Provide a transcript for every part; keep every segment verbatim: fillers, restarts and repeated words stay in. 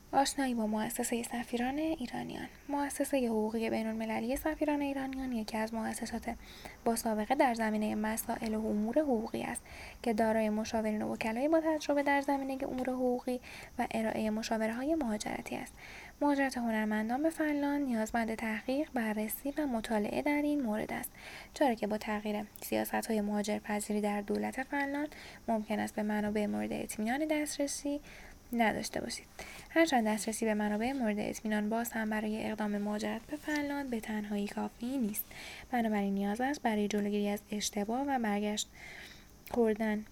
آشنایی با مؤسسه سفیران ایرانیان. مؤسسه حقوقی بین‌المللی سفیران ایرانیان یکی از مؤسسات با سابقه در زمینه مسائل و امور حقوقی است که دارای مشاورین و وکلای با تجربه در زمینه امور حقوقی و ارائه مشاوره‌های مهاجرتی است. مهاجرت هنرمندان به فنلاند نیازمند تحقیق، بررسی و مطالعه در این مورد است، چرا که با تغییر سیاست‌های مهاجرپذیری در دولت فنلاند ممکن است به منابع مورد اطمینان دسترسی نداشته باشید. هرچند دسترسی به منابع مورد اطمینان باز هم برای اقدام مهاجرت به فنلاند به تنهایی کافی نیست. بنابراین نیاز است برای جلوگیری از اشتباه و برگشت خوردن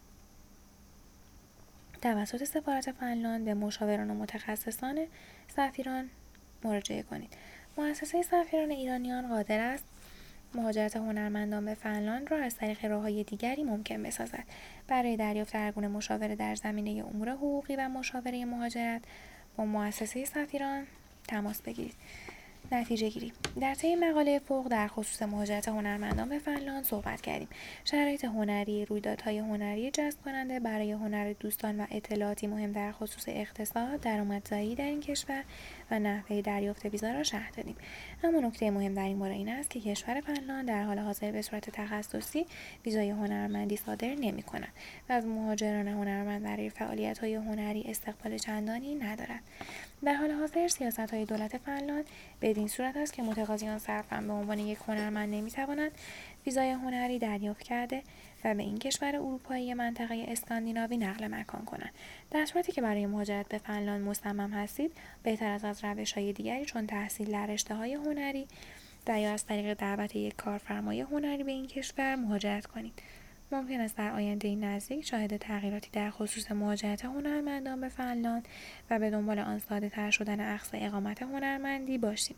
توسط سفارت فنلاند به مشاوران و متخصصان سفیران مراجعه کنید. مؤسسه سفیران ایرانیان قادر است مهاجرت هنرمندان به فنلاند را از طریق راه‌های دیگری ممکن بسازد. برای دریافت هر گونه مشاوره در زمینه امور حقوقی و مشاوره مهاجرت با مؤسسه سفیران تماس بگیرید. نتیجه گیری. در طی مقاله فوق در خصوص مهاجرت هنرمندان به فنلاند صحبت کردیم. شرایط هنری، رویدادهای هنری جذب کننده برای هنر دوستان و اطلاعاتی مهم در خصوص اقتصاد، درآمدزایی در این کشور و نحوه دریافت ویزا را شرح دادیم. اما نکته مهم در این باره این است که کشور فنلاند در حال حاضر به صورت تخصصی ویزای هنرمندی صادر نمی‌کند و از مهاجران هنرمند برای فعالیت‌های هنری استقبال چندانی ندارد. در حال حاضر سیاست‌های دولت فنلاند بدین صورت است که متقاضیان صرفاً به عنوان یک هنرمند نمی‌توانند ویزای هنری دریافت کرده و به این کشور اروپایی منطقه اسکاندیناوی نقل مکان کنند. در صورتی که برای مهاجرت به فنلاند مصمم هستید، بهتر است از روش‌های دیگری چون تحصیل در رشته‌های هنری و یا از طریق دعوت یک کارفرمای هنری به این کشور مهاجرت کنید. ممکن است در آینده نزدیک شاهد تغییراتی در خصوص مهاجرت هنرمندان به فنلاند و به دنبال آن ساده‌تر شدن اقصا اقامت هنرمندی باشیم.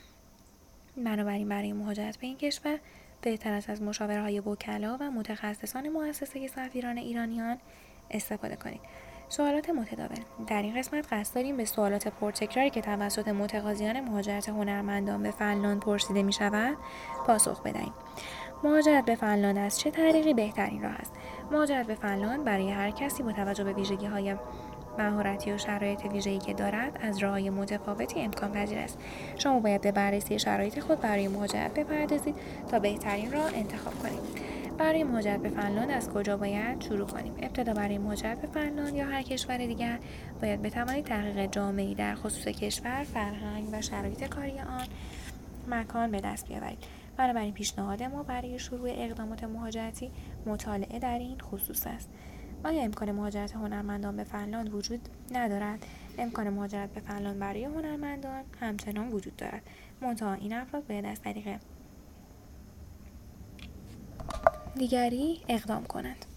بنابراین برای مهاجرت به این کشور بهتر است از مشاوره‌های وکلا و متخصصان مؤسسه سفیران ایرانیان استفاده کنید. سوالات متداول. در این قسمت قصد داریم به سوالات پرتکراری که توسط متقاضیان مهاجرت هنرمندان به فنلاند پرسیده می‌شود پاسخ بدهیم. مهاجرت به فنلاند از چه طریقی بهترین راه است؟ مهاجرت به فنلاند برای هر کسی با توجه به ویژگی‌های مهارتی و شرایط ویژه‌ای که دارد از راه‌های متفاوتی امکان پذیر است. شما باید به بررسی شرایط خود برای مهاجرت بپردازید تا بهترین راه انتخاب کنید. برای مهاجرت به فنلاند از کجا باید شروع کنیم؟ ابتدا برای مهاجرت به فنلاند یا هر کشور دیگر باید بتوانید تحقیق جامعی در خصوص کشور، فرهنگ و شرایط کاری آن مکان به دست بیاورید. بنابراین پیشنهاد ما برای شروع اقدامات مهاجرتی مطالعه در این خصوص است. آیا امکان مهاجرت هنرمندان به فنلاند وجود ندارد؟ امکان مهاجرت به فنلاند برای هنرمندان همچنان وجود دارد. منتها این افراد باید از طریق دیگری اقدام کنند.